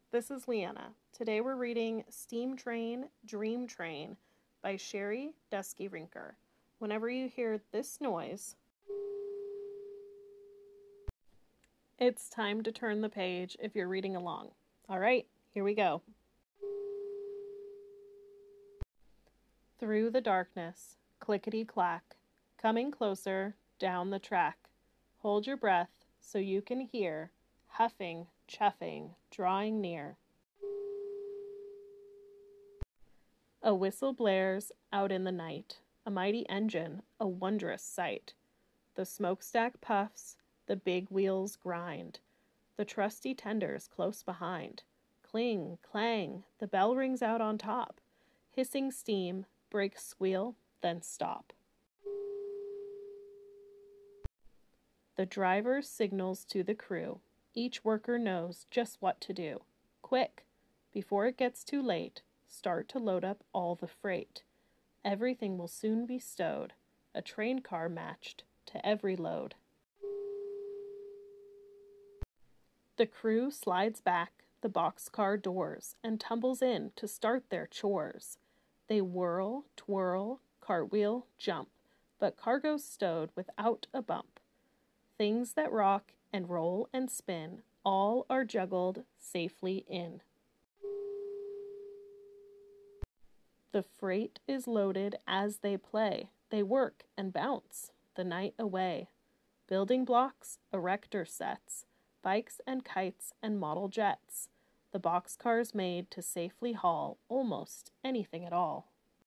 This is Leanna. Today we're reading Steam Train, Dream Train by Sherry Dusky Rinker. Whenever you hear this noise, it's time to turn the page if you're reading along. All right, here we go. Through the darkness, clickety-clack, coming closer, down the track. Hold your breath so you can hear, huffing, chuffing, drawing near. A whistle blares out in the night, a mighty engine, a wondrous sight. The smokestack puffs, the big wheels grind, the trusty tenders close behind. Cling, clang, the bell rings out on top. Hissing steam, brakes squeal, then stop. The driver signals to the crew. Each worker knows just what to do. Quick, before it gets too late, start to load up all the freight. Everything will soon be stowed, a train car matched to every load. The crew slides back the boxcar doors and tumbles in to start their chores. They whirl, twirl, cartwheel, jump, but cargo's stowed without a bump. Things that rock and roll and spin, all are juggled safely in. The freight is loaded as they play. They work and bounce the night away. Building blocks, erector sets, bikes and kites and model jets. The boxcars made to safely haul almost anything at all.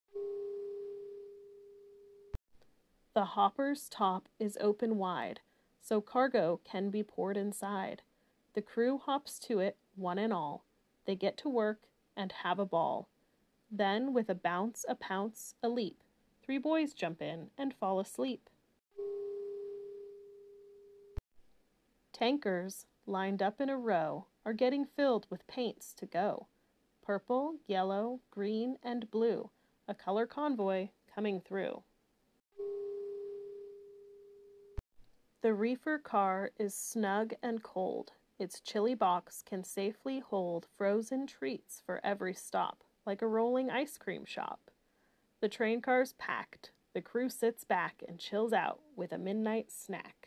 The hopper's top is open wide, so cargo can be poured inside. The crew hops to it, one and all. They get to work and have a ball. Then, with a bounce, a pounce, a leap, 3 boys jump in and fall asleep. Tankers, lined up in a row, are getting filled with paints to go. Purple, yellow, green, and blue, a color convoy coming through. The reefer car is snug and cold. Its chilly box can safely hold frozen treats for every stop, like a rolling ice cream shop. The train car's packed. The crew sits back and chills out with a midnight snack.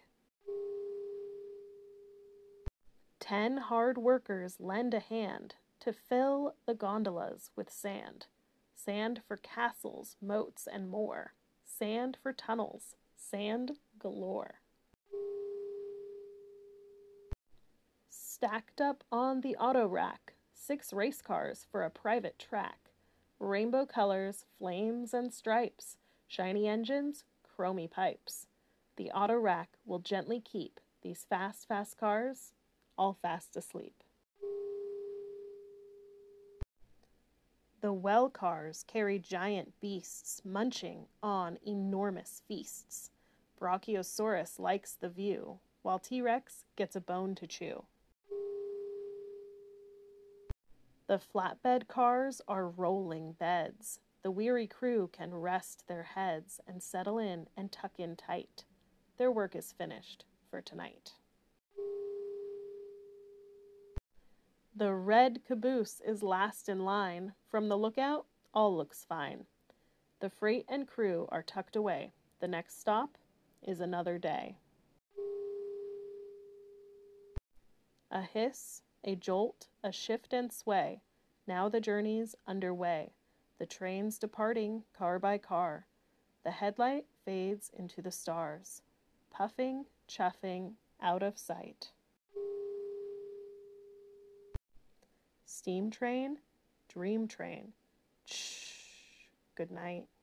10 hard workers lend a hand to fill the gondolas with sand. Sand for castles, moats, and more. Sand for tunnels. Sand galore. Stacked up on the auto rack, 6 race cars for a private track. Rainbow colors, flames and stripes, shiny engines, chromy pipes. The auto rack will gently keep these fast cars all fast asleep. The well cars carry giant beasts munching on enormous feasts. Brachiosaurus likes the view, while T-Rex gets a bone to chew. The flatbed cars are rolling beds. The weary crew can rest their heads and settle in and tuck in tight. Their work is finished for tonight. The red caboose is last in line. From the lookout, all looks fine. The freight and crew are tucked away. The next stop is another day. A hiss, a jolt, a shift and sway. Now the journey's underway. The train's departing car by car. The headlight fades into the stars. Puffing, chuffing, out of sight. Steam train, dream train. Shh, good night.